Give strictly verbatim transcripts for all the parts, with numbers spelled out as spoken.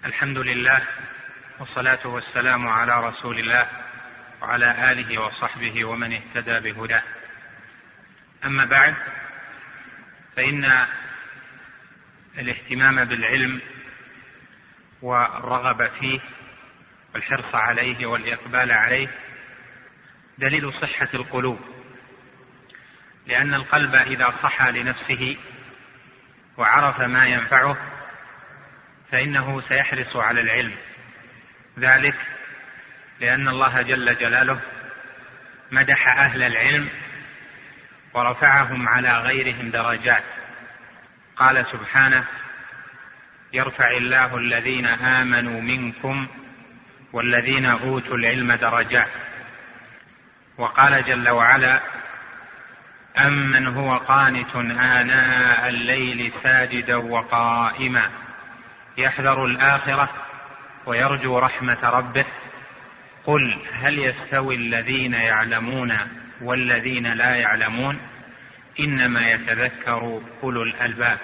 الحمد لله والصلاة والسلام على رسول الله وعلى آله وصحبه ومن اهتدى بهداه. أما بعد، فإن الاهتمام بالعلم والرغبة فيه والحرص عليه والإقبال عليه دليل صحة القلوب، لأن القلب إذا صحى لنفسه وعرف ما ينفعه فإنه سيحرص على العلم، ذلك لأن الله جل جلاله مدح أهل العلم ورفعهم على غيرهم درجات. قال سبحانه: يرفع الله الذين آمنوا منكم والذين أوتوا العلم درجات. وقال جل وعلا: أمن هو قانت آناء الليل ساجدا وقائما يحذر الآخرة ويرجو رحمة ربه قل هل يستوي الذين يعلمون والذين لا يعلمون إنما يتذكر أولو الألباب.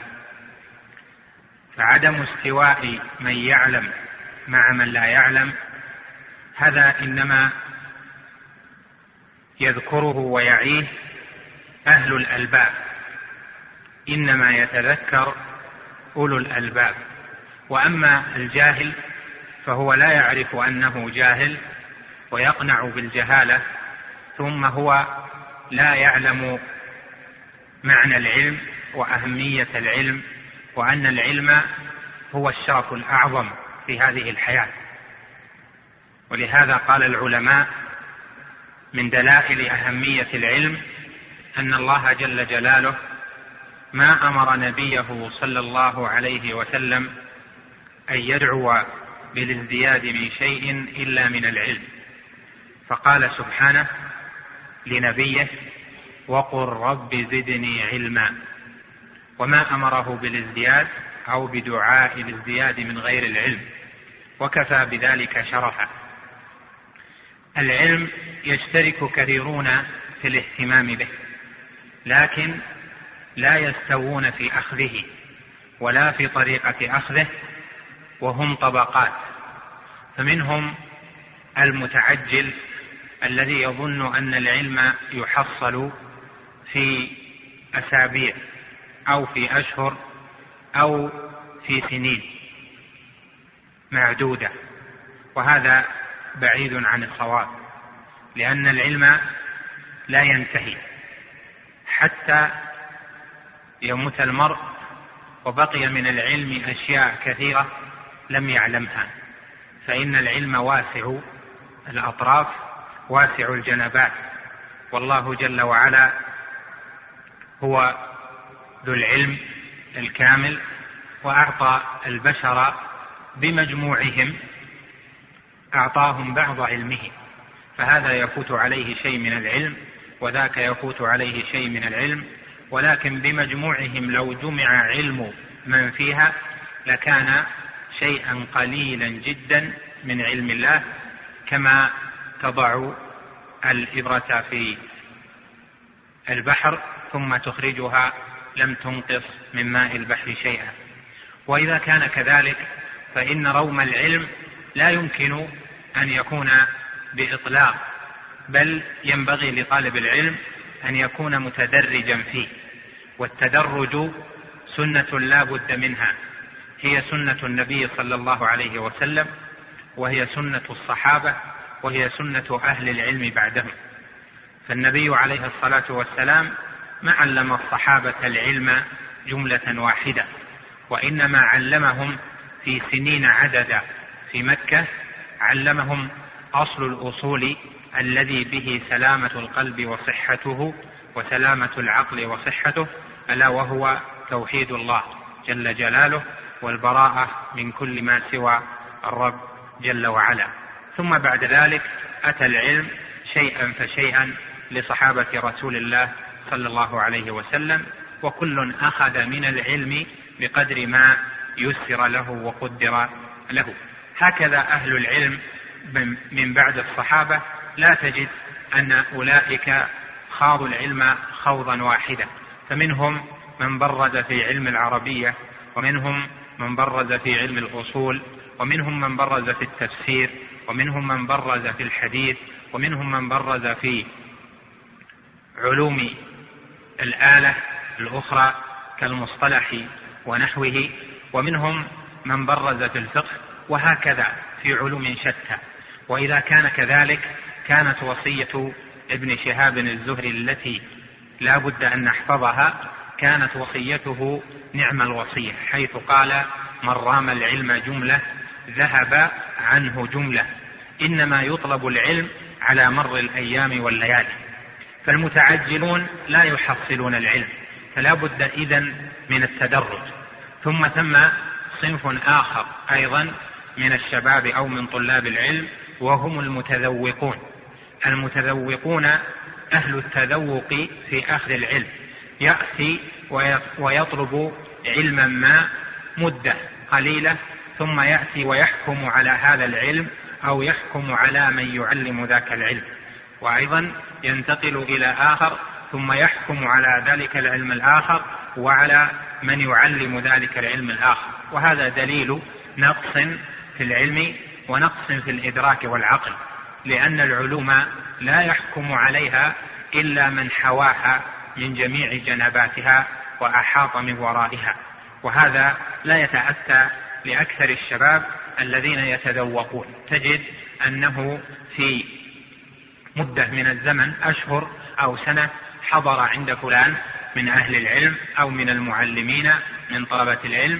فعدم استواء من يعلم مع من لا يعلم هذا إنما يذكره ويعيه أهل الألباب، إنما يتذكر أولو الألباب. وأما الجاهل فهو لا يعرف أنه جاهل ويقنع بالجهالة، ثم هو لا يعلم معنى العلم وأهمية العلم، وأن العلم هو الشرف الأعظم في هذه الحياة. ولهذا قال العلماء: من دلائل أهمية العلم أن الله جل جلاله ما أمر نبيه صلى الله عليه وسلم أن يدعو بالازدياد من شيء إلا من العلم، فقال سبحانه لنبيه: وقل رب زدني علما، وما أمره بالازدياد أو بدعاء الازدياد من غير العلم، وكفى بذلك شرفا. العلم يشترك كثيرون في الاهتمام به، لكن لا يستوون في أخذه ولا في طريقة أخذه، وهم طبقات. فمنهم المتعجل الذي يظن أن العلم يحصل في أسابيع أو في أشهر أو في سنين معدودة، وهذا بعيد عن الصواب، لأن العلم لا ينتهي حتى يموت المرء وبقي من العلم أشياء كثيرة لم يعلمها، فإن العلم واسع الأطراف واسع الجنبات، والله جل وعلا هو ذو العلم الكامل، وأعطى البشر بمجموعهم أعطاهم بعض علمه، فهذا يفوت عليه شيء من العلم وذاك يفوت عليه شيء من العلم، ولكن بمجموعهم لو جمع علم من فيها لكان شيئا قليلا جدا من علم الله، كما تضع الإبرة في البحر ثم تخرجها لم تنقص من ماء البحر شيئا. وإذا كان كذلك فإن روم العلم لا يمكن أن يكون بإطلاق، بل ينبغي لطالب العلم أن يكون متدرجا فيه، والتدرج سنة لا بد منها، هي سنة النبي صلى الله عليه وسلم، وهي سنة الصحابة، وهي سنة أهل العلم بعدهم. فالنبي عليه الصلاة والسلام ما علم الصحابة العلم جملة واحدة، وإنما علمهم في سنين عددا. في مكة علمهم أصل الأصول الذي به سلامة القلب وصحته وسلامة العقل وصحته، ألا وهو توحيد الله جل جلاله والبراءة من كل ما سوى الرب جل وعلا. ثم بعد ذلك أتى العلم شيئا فشيئا لصحابة رسول الله صلى الله عليه وسلم، وكل أخذ من العلم بقدر ما يسر له وقدر له. هكذا أهل العلم من بعد الصحابة لا تجد أن أولئك خاضوا العلم خوضا واحدا، فمنهم من برد في علم العربية، ومنهم من برز في علم الأصول، ومنهم من برز في التفسير، ومنهم من برز في الحديث، ومنهم من برز في علوم الآلة الأخرى كالمصطلح ونحوه، ومنهم من برز في الفقه، وهكذا في علوم شتى. وإذا كان كذلك كانت وصية ابن شهاب الزهري التي لا بد أن نحفظها كانت وصيته نعم الوصية، حيث قال: من رام العلم جملة ذهب عنه جملة، إنما يطلب العلم على مر الأيام والليالي. فالمتعجلون لا يحصلون العلم، فلا بد إذن من التدرج. ثم ثم صنف آخر أيضا من الشباب أو من طلاب العلم، وهم المتذوقون. المتذوقون أهل التذوق في أخذ العلم، يأتي ويطلب علما ما مدة قليلة، ثم يأتي ويحكم على هذا العلم أو يحكم على من يعلم ذاك العلم، وأيضا ينتقل إلى آخر ثم يحكم على ذلك العلم الآخر وعلى من يعلم ذلك العلم الآخر. وهذا دليل نقص في العلم ونقص في الإدراك والعقل، لأن العلوم لا يحكم عليها إلا من حواها من جميع جنباتها وأحاط من ورائها. وهذا لا يتأتى لأكثر الشباب الذين يتذوقون. تجد أنه في مدة من الزمن أشهر أو سنة حضر عند فلان من أهل العلم أو من المعلمين من طلبة العلم،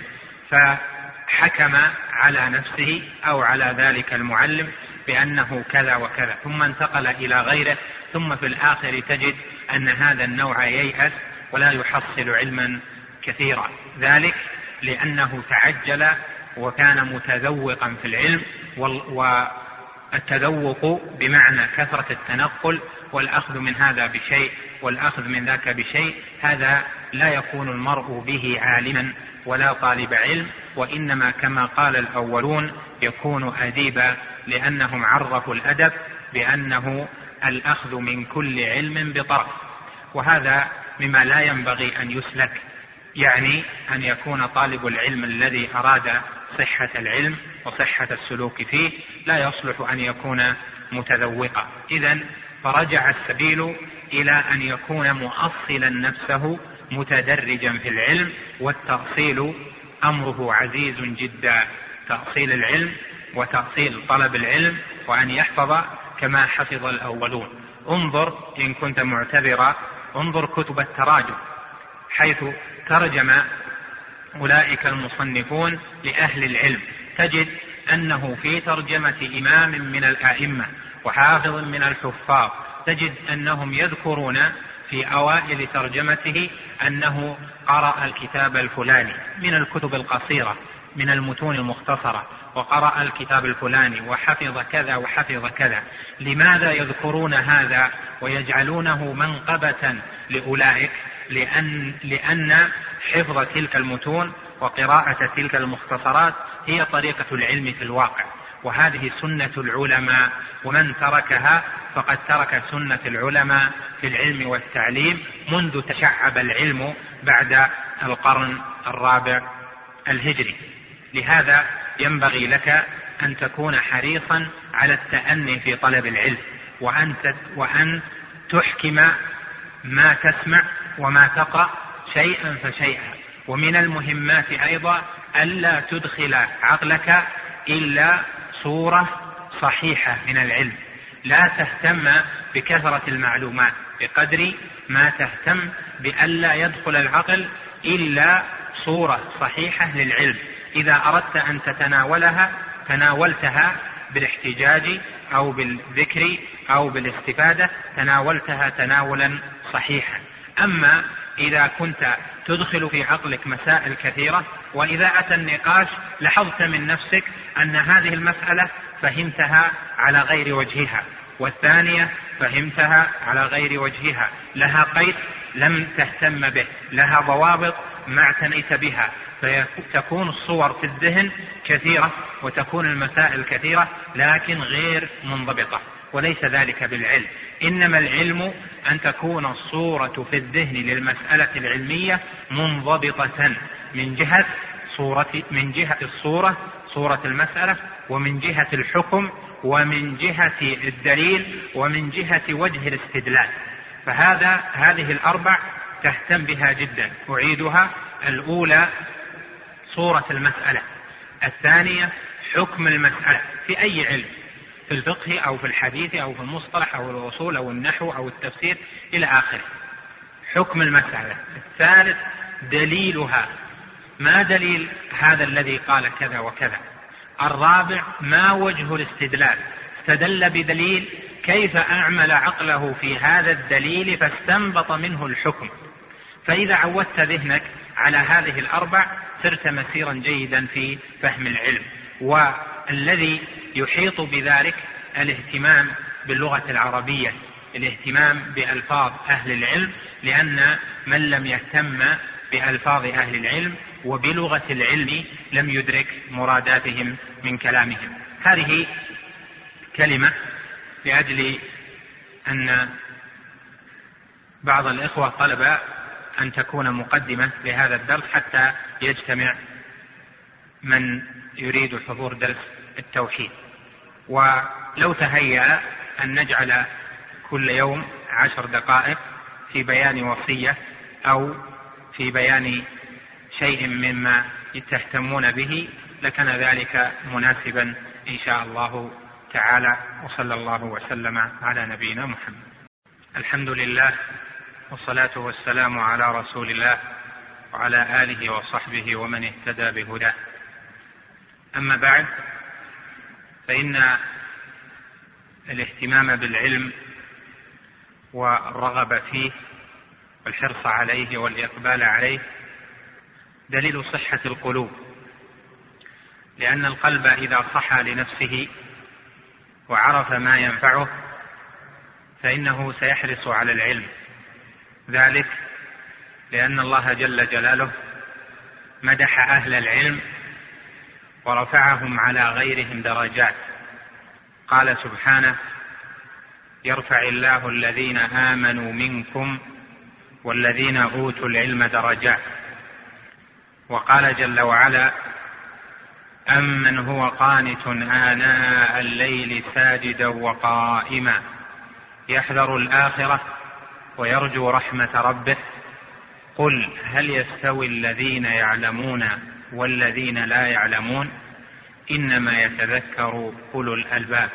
فحكم على نفسه أو على ذلك المعلم بأنه كذا وكذا، ثم انتقل إلى غيره، ثم في الآخر تجد أن هذا النوع ييأس ولا يحصل علما كثيرا، ذلك لأنه تعجل وكان متذوقا في العلم. والتذوق بمعنى كثرة التنقل والأخذ من هذا بشيء والأخذ من ذاك بشيء، هذا لا يكون المرء به عالما ولا طالب علم، وإنما كما قال الأولون يكون أديبا، لأنهم عرفوا الأدب بأنه الأخذ من كل علم بطرف. وهذا مما لا ينبغي أن يسلك، يعني أن يكون طالب العلم الذي أراد صحة العلم وصحة السلوك فيه لا يصلح أن يكون متذوقا. إذن فرجع السبيل إلى أن يكون مؤصلا نفسه متدرجا في العلم، والتأصيل أمره عزيز جدا، تأصيل العلم وتأصيل طلب العلم، وأن يحفظ كما حفظ الأولون. انظر إن كنت معتبرا، انظر كتب التراجم حيث ترجم أولئك المصنفون لأهل العلم، تجد أنه في ترجمة إمام من الأئمة وحافظ من الحفاظ تجد أنهم يذكرون في أوائل ترجمته أنه قرأ الكتاب الفلاني من الكتب القصيرة من المتون المختصرة، وقرأ الكتاب الفلاني وحفظ كذا وحفظ كذا. لماذا يذكرون هذا ويجعلونه منقبة لأولئك؟ لأن, لأن حفظ تلك المتون وقراءة تلك المختصرات هي طريقة العلم في الواقع، وهذه سنة العلماء، ومن تركها فقد ترك سنة العلماء في العلم والتعليم منذ تشعب العلم بعد القرن الرابع الهجري. لهذا ينبغي لك أن تكون حريصا على التأني في طلب العلم، وأن, وأن تحكم ما تسمع وما تقرأ شيئا فشيئا. ومن المهمات أيضا ألا تدخل عقلك إلا صورة صحيحة من العلم، لا تهتم بكثرة المعلومات بقدر ما تهتم بألا يدخل العقل إلا صورة صحيحة للعلم. إذا أردت أن تتناولها تناولتها بالاحتجاج أو بالذكر أو بالاستفادة، تناولتها تناولا صحيحا. أما إذا كنت تدخل في عقلك مسائل كثيرة، وإذا أتى النقاش لاحظت من نفسك أن هذه المسألة فهمتها على غير وجهها، والثانية فهمتها على غير وجهها، لها قيد لم تهتم به، لها ضوابط ما اعتنيت بها، فتكون الصور في الذهن كثيرة وتكون المسائل كثيرة لكن غير منضبطة، وليس ذلك بالعلم. إنما العلم أن تكون الصورة في الذهن للمسألة العلمية منضبطة من جهة صورة من جهة الصورة صورة المسألة، ومن جهة الحكم، ومن جهة الدليل، ومن جهة وجه الاستدلال. فهذا هذه الأربع تهتم بها جدا. أعيدها: الأولى صورة المسألة، الثانية حكم المسألة في أي علم، في الفقه أو في الحديث أو في المصطلح أو الأصول أو النحو أو التفسير إلى آخره، حكم المسألة. الثالث دليلها، ما دليل هذا الذي قال كذا وكذا. الرابع ما وجه الاستدلال، استدل بدليل، كيف أعمل عقله في هذا الدليل فاستنبط منه الحكم. فإذا عودت ذهنك على هذه الأربع صرت مسيرا جيدا في فهم العلم. والذي يحيط بذلك الاهتمام باللغة العربية، الاهتمام بألفاظ أهل العلم، لأن من لم يهتم بألفاظ أهل العلم وبلغة العلم لم يدرك مراداتهم من كلامهم. هذه كلمة لأجل أن بعض الإخوة طلب أن تكون مقدمة لهذا الدرس حتى يجتمع من يريد حضور درس التوحيد. ولو تهيأ أن نجعل كل يوم عشر دقائق في بيان وصية أو في بيان شيء مما تهتمون به لكان ذلك مناسبا إن شاء الله تعالى. وصلى الله وسلم على نبينا محمد. الحمد لله والصلاة والسلام على رسول الله وعلى آله وصحبه ومن اهتدى بهداه. أما بعد، فإن الاهتمام بالعلم والرغبة فيه والحرص عليه والإقبال عليه دليل صحة القلوب، لأن القلب إذا صحى لنفسه وعرف ما ينفعه فإنه سيحرص على العلم، ذلك لأن الله جل جلاله مدح أهل العلم ورفعهم على غيرهم درجات. قال سبحانه: يرفع الله الذين آمنوا منكم والذين أوتوا العلم درجات. وقال جل وعلا: أمن هو قانت آناء الليل ساجدا وقائما يحذر الآخرة ويرجو رحمة ربه قل هل يستوي الذين يعلمون والذين لا يعلمون إنما يتذكر أولو الألباب.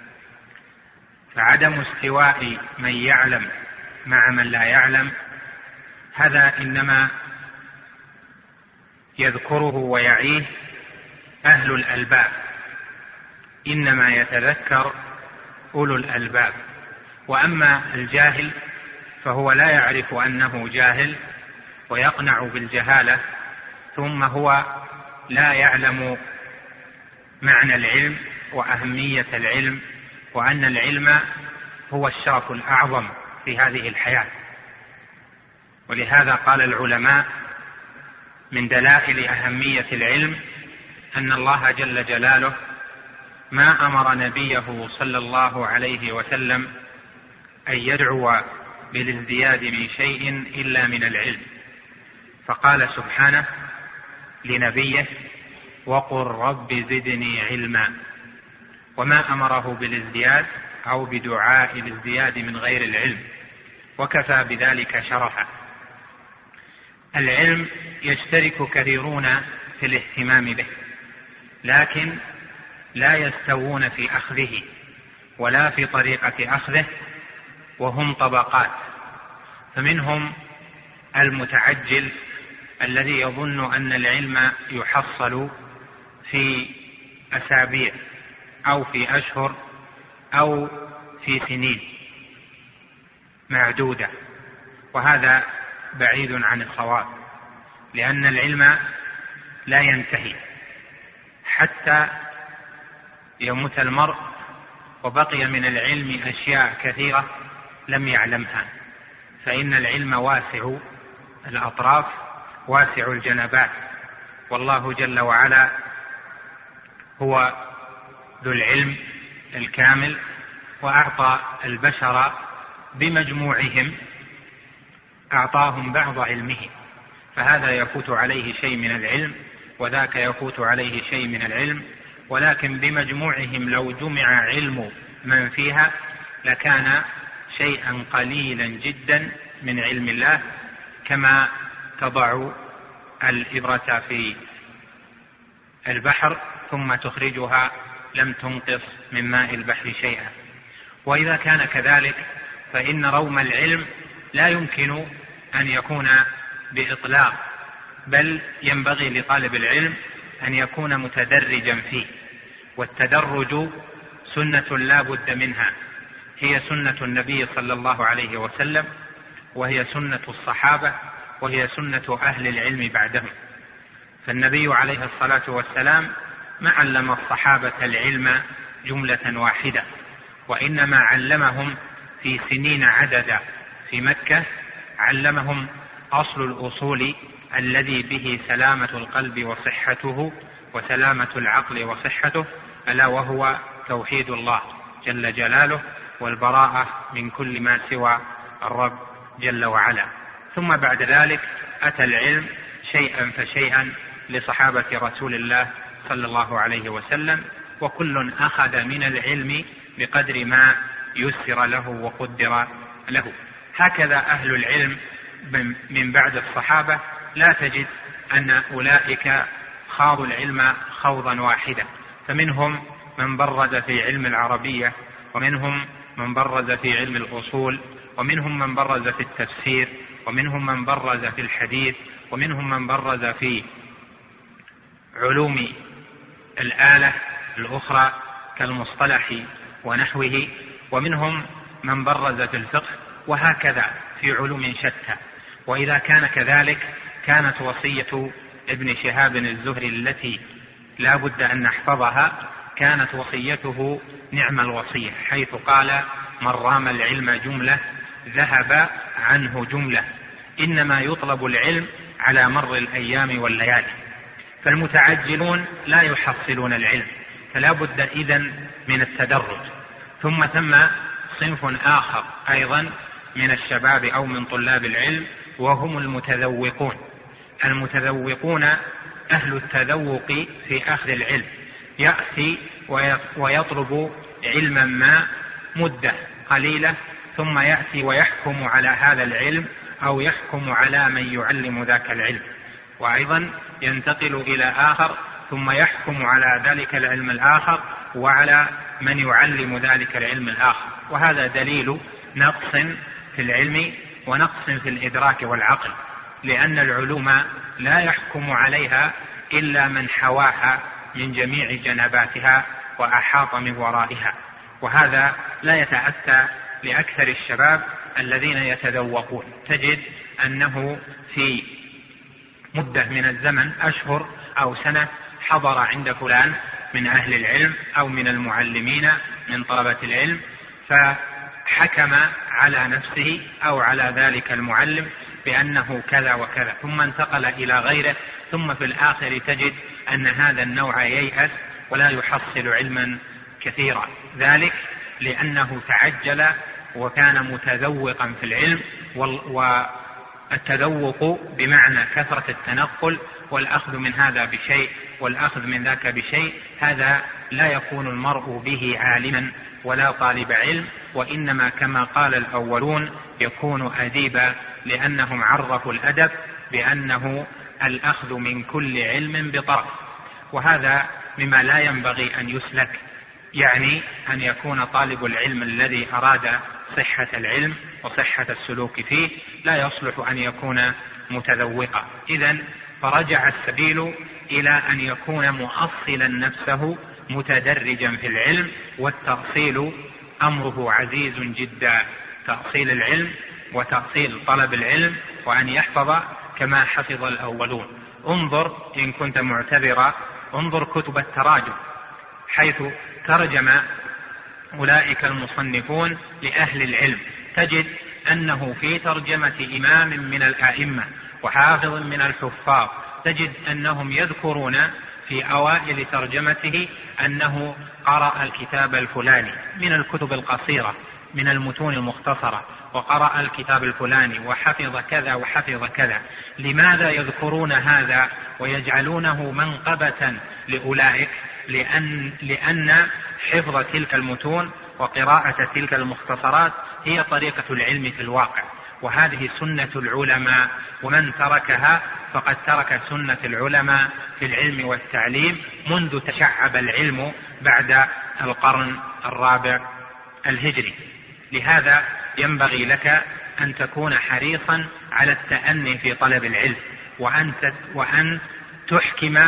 فعدم استواء من يعلم مع من لا يعلم هذا إنما يذكره ويعيه أهل الألباب، إنما يتذكر أولو الألباب. وأما الجاهل فهو لا يعرف أنه جاهل ويقنع بالجهالة، ثم هو لا يعلم معنى العلم وأهمية العلم، وأن العلم هو الشرف الأعظم في هذه الحياة. ولهذا قال العلماء: من دلائل أهمية العلم أن الله جل جلاله ما أمر نبيه صلى الله عليه وسلم أن يدعو بالازدياد من شيء إلا من العلم، فقال سبحانه لنبيه: وقل رب زدني علما، وما أمره بالازدياد أو بدعاء الازدياد من غير العلم، وكفى بذلك شرفا. العلم يشترك كثيرون في الاهتمام به، لكن لا يستوون في أخذه ولا في طريقة أخذه، وهم طبقات. فمنهم المتعجل الذي يظن أن العلم يحصل في أسابيع أو في أشهر أو في سنين معدودة، وهذا بعيد عن الصواب، لأن العلم لا ينتهي حتى يموت المرء وبقي من العلم أشياء كثيرة لم يعلمها. فإن العلم واسع الأطراف واسع الجنبات، والله جل وعلا هو ذو العلم الكامل، وأعطى البشر بمجموعهم أعطاهم بعض علمه، فهذا يفوت عليه شيء من العلم وذاك يفوت عليه شيء من العلم، ولكن بمجموعهم لو جمع علم من فيها لكان شيئا قليلا جدا من علم الله، كما تضع الإبرة في البحر ثم تخرجها لم تنقص من ماء البحر شيئا. وإذا كان كذلك فإن روم العلم لا يمكن أن يكون بإطلاق، بل ينبغي لطالب العلم أن يكون متدرجا فيه، والتدرج سنة لا بد منها، هي سنة النبي صلى الله عليه وسلم، وهي سنة الصحابة، وهي سنة أهل العلم بعدهم. فالنبي عليه الصلاة والسلام ما علم الصحابة العلم جملة واحدة، وإنما علمهم في سنين عددا في مكة، علمهم أصل الأصول الذي به سلامة القلب وصحته وسلامة العقل وصحته، ألا وهو توحيد الله جل جلاله والبراءة من كل ما سوى الرب جل وعلا. ثم بعد ذلك أتى العلم شيئا فشيئا لصحابة رسول الله صلى الله عليه وسلم، وكل أخذ من العلم بقدر ما يسر له وقدر له. هكذا أهل العلم من بعد الصحابة لا تجد أن أولئك خاضوا العلم خوضا واحدا، فمنهم من برز في علم العربية، ومنهم من برز في علم الأصول، ومنهم من برز في التفسير، ومنهم من برز في الحديث، ومنهم من برز في علوم الآلة الأخرى كالمصطلح ونحوه، ومنهم من برز في الفقه، وهكذا في علوم شتى. وإذا كان كذلك كانت وصية ابن شهاب الزهري التي لا بد أن نحفظها، كانت وصيته نعم الوصية، حيث قال: من رام العلم جملة ذهب عنه جملة، إنما يطلب العلم على مر الأيام والليالي. فالمتعجلون لا يحصلون العلم، فلا بد إذن من التدرج. ثم ثم صنف آخر أيضا من الشباب أو من طلاب العلم، وهم المتذوقون. المتذوقون أهل التذوق في أخذ العلم، يأتي ويطلب علما ما مدة قليلة، ثم يأتي ويحكم على هذا العلم أو يحكم على من يعلم ذاك العلم، وأيضا ينتقل إلى آخر ثم يحكم على ذلك العلم الآخر وعلى من يعلم ذلك العلم الآخر. وهذا دليل نقص في العلم ونقص في الإدراك والعقل، لأن العلوم لا يحكم عليها إلا من حواها من جميع جنباتها وأحاط من ورائها، وهذا لا يتأتى لأكثر الشباب الذين يتذوقون. تجد أنه في مدة من الزمن، أشهر أو سنة، حضر عند فلان من أهل العلم أو من المعلمين من طلبة العلم، فحكم على نفسه أو على ذلك المعلم بأنه كذا وكذا، ثم انتقل إلى غيره، ثم في الآخر تجد أن هذا النوع ييأس ولا يحصل علما كثيرا، ذلك لأنه تعجل وكان متذوقا في العلم. والتذوق بمعنى كثرة التنقل والأخذ من هذا بشيء والأخذ من ذاك بشيء، هذا لا يكون المرء به عالما ولا طالب علم، وإنما كما قال الأولون يكون أديبا، لأنهم عرفوا الأدب بأنه الأخذ من كل علم بطرف، وهذا مما لا ينبغي أن يسلك، يعني أن يكون طالب العلم الذي أراد صحة العلم وصحة السلوك فيه لا يصلح أن يكون متذوقا. إذن فرجع السبيل إلى أن يكون مؤصلا نفسه متدرجا في العلم، والتأصيل أمره عزيز جدا، تأصيل العلم وتأصيل طلب العلم، وأن يحفظ كما حفظ الأولون. انظر إن كنت معتبرا، انظر كتب التراجم حيث ترجم أولئك المصنفون لأهل العلم، تجد أنه في ترجمة إمام من الآئمة وحافظ من الحفاظ تجد أنهم يذكرون في أوائل ترجمته أنه قرأ الكتاب الفلاني من الكتب القصيرة، من المتون المختصرة وقرأ الكتاب الفلاني وحفظ كذا وحفظ كذا، لماذا يذكرون هذا ويجعلونه منقبة لأولئك؟ لأن, لأن حفظ تلك المتون وقراءة تلك المختصرات هي طريقة العلم في الواقع، وهذه سنة العلماء، ومن تركها فقد ترك سنة العلماء في العلم والتعليم منذ تشعب العلم بعد القرن الرابع الهجري. لهذا ينبغي لك أن تكون حريصا على التأني في طلب العلم، وأن, وأن تحكم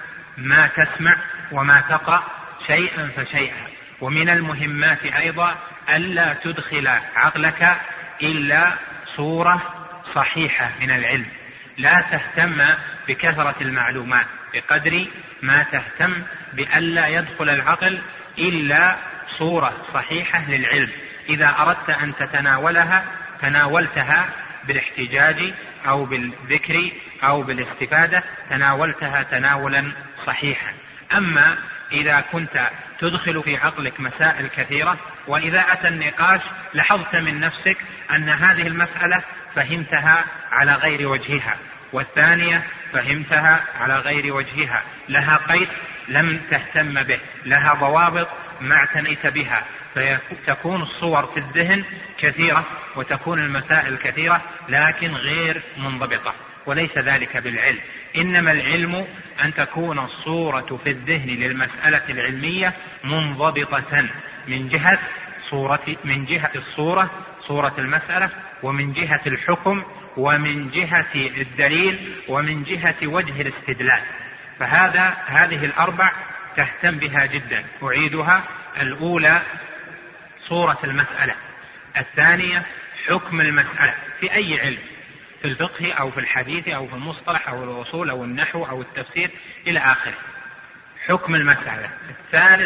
ما تسمع وما تقرأ شيئا فشيئا. ومن المهمات أيضا ألا تدخل عقلك إلا صورة صحيحة من العلم، لا تهتم بكثرة المعلومات بقدر ما تهتم بألا يدخل العقل إلا صورة صحيحة للعلم. إذا أردت أن تتناولها تناولتها بالاحتجاج أو بالذكر أو بالاستفادة، تناولتها تناولا صحيحا. أما إذا كنت تدخل في عقلك مسائل كثيرة، وإذا أتى النقاش لاحظت من نفسك أن هذه المسألة فهمتها على غير وجهها، والثانية فهمتها على غير وجهها، لها قيد لم تهتم به، لها ضوابط ما اعتنيت بها، فتكون الصور في الذهن كثيرة وتكون المسائل كثيرة لكن غير منضبطة، وليس ذلك بالعلم. إنما العلم أن تكون الصورة في الذهن للمسألة العلمية منضبطة من جهة صورة من جهة الصورة صورة المسألة، ومن جهة الحكم، ومن جهة الدليل، ومن جهة وجه الاستدلال. فهذا هذه الأربع تهتم بها جدا. أعيدها: الأولى صورة المسألة، الثانية حكم المسألة في أي علم، في الفقه أو في الحديث أو في المصطلح أو الوصول أو النحو أو التفسير إلى آخره، حكم المسألة. الثالث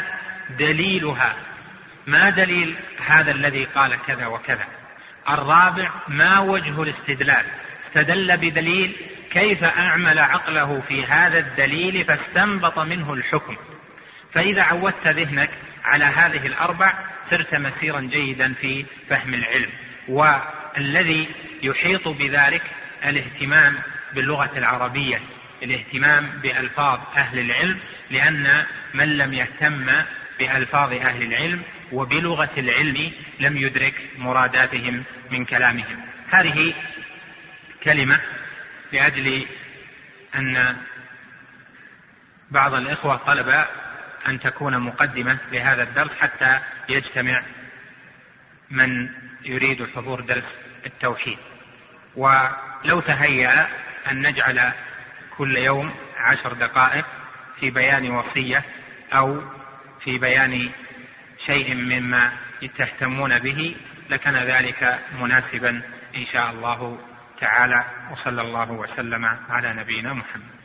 دليلها، ما دليل هذا الذي قال كذا وكذا. الرابع ما وجه الاستدلال، استدل بدليل كيف أعمل عقله في هذا الدليل فاستنبط منه الحكم. فإذا عودت ذهنك على هذه الأربع صرت مسيرا جيدا في فهم العلم. والذي يحيط بذلك الاهتمام باللغة العربية، الاهتمام بألفاظ أهل العلم، لأن من لم يهتم بألفاظ أهل العلم وبلغة العلم لم يدرك مراداتهم من كلامهم. هذه كلمة لأجل أن بعض الإخوة طلب أن تكون مقدمة لهذا الدرس حتى يجتمع من يريد حضور درس التوحيد. ولو تهيأ أن نجعل كل يوم عشر دقائق في بيان وصية أو في بيان شيء مما تهتمون به لكان ذلك مناسبا إن شاء الله تعالى. وصلى الله وسلم على نبينا محمد.